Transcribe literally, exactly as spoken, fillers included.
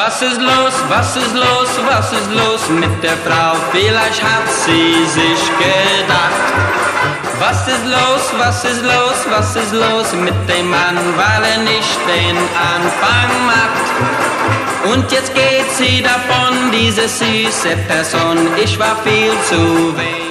Was ist los, was ist los, was ist los mit der Frau? Vielleicht hat sie sich gedacht. Was ist los, was ist los, was ist los mit dem Mann, weil er nicht den Anfang macht? Und jetzt geht sie davon, diese süße Person, ich war viel zu wenig.